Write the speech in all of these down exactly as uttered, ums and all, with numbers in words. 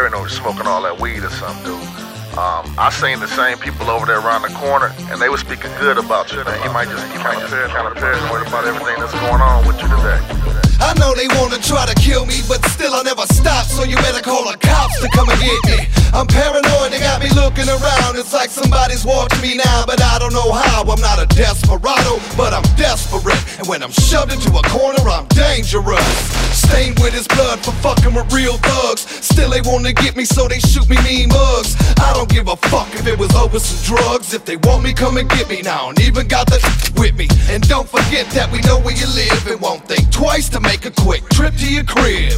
paranoid smoking all that weed or something, dude. Um, I seen the same people over there around the corner, and they were speaking good about you, man. You might just be kind of paranoid about everything that's going on with you today. I know they wanna try to kill me, but still I never stop, so you better call the cops to come and get me. I'm paranoid, they got me looking around. It's like somebody's watching me now, but I don't know how. I'm not a desperado, but I'm desperate. And when I'm shoved into a corner, I'm dangerous. Stained with his blood for fucking with real thugs. Still they wanna get me, so they shoot me mean mugs. I don't give a fuck if it was over some drugs. If they want me, come and get me now. And even got the with me. And don't forget that we know where you live, and won't think twice to make a quick trip to your crib.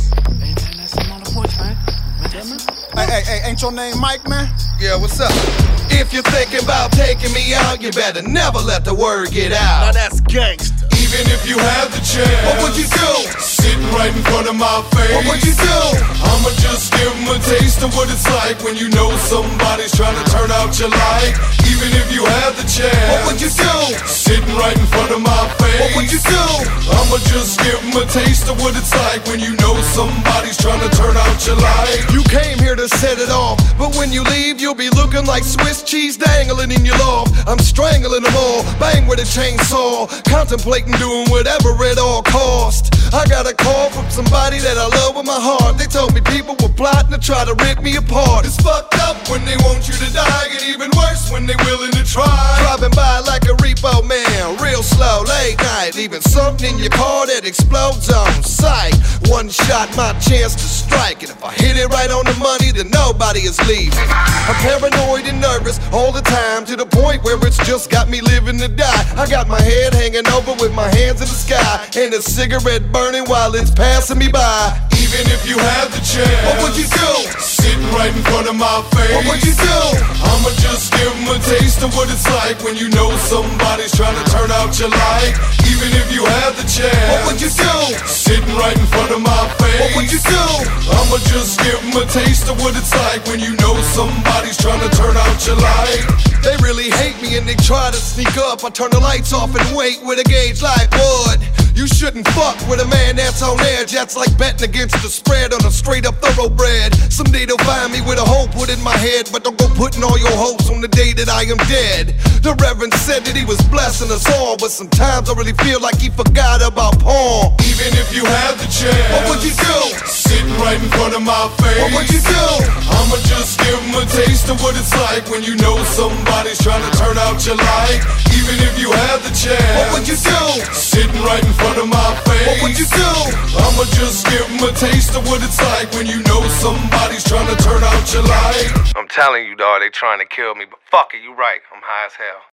Hey, hey, hey, ain't your name Mike, man? Yeah, what's up? If you're thinking about taking me out, you better never let the word get out. Now that's gangsta. Even if you had the chance, what would you do? Sitting right in front of my face, what would you do? I'ma just give them a taste of what it's like when you know somebody's trying to turn out your life. Even if you had the chance, what would you do? Sitting right in front of my face, what would you do? I'ma just give them a taste of what it's like when you know somebody's trying to turn out your life. You came here to set it off, but when you leave, you'll be looking like Swiss cheese dangling in your loft. I'm strangling them all, bang with a chainsaw, contemplating doing whatever at all cost. I got a call from somebody that I love with my heart. They told me people were plotting to try to rip me apart. It's fucked up when they want you to die, and even worse when they willing to try. Driving by like a repo man, real slow, late night, leaving something in your car that explodes on sight. One shot, my chance to strike, and if I hit it right on the money, then nobody is leaving. I'm paranoid and nervous all the time, to the point where it's just got me living to die. I got my head hanging over with my hands in the sky, and a cigarette burning while it's passing me by. Even if you had the chance, what would you do? Sitting right in front of my face, what would you do? I'ma just give them a taste of what it's like when you know somebody's trying to turn out your life. Even if you had the chance, what would you do? Sitting right in front of my face, what would you do? I'ma just give them a taste of what it's like when you know somebody's trying to turn out your life. They really hate me and they try to sneak up. I turn the lights off and wait with a gauge like wood. You shouldn't fuck with a man that's on edge. That's like betting against the spread on a straight up thoroughbred. Someday they'll find me with a hole put in my head, but don't go putting all your hopes on the day that I am dead. The Reverend said that he was blessing us all, but sometimes I really feel like he forgot about Paul. Even if you had the chance, what would you do? Sitting right in front of my face, what would you do? I'ma just give him a taste of what it's like when you know somebody's trying to turn out your life. Even if you had the chance, what would you do? Sitting right in front of my face, what would you do? I'ma just give him a taste of what it's like when you know somebody's trying to turn out your life. I'm telling you, dawg, they trying to kill me, but fuck it, you right. I'm high as hell.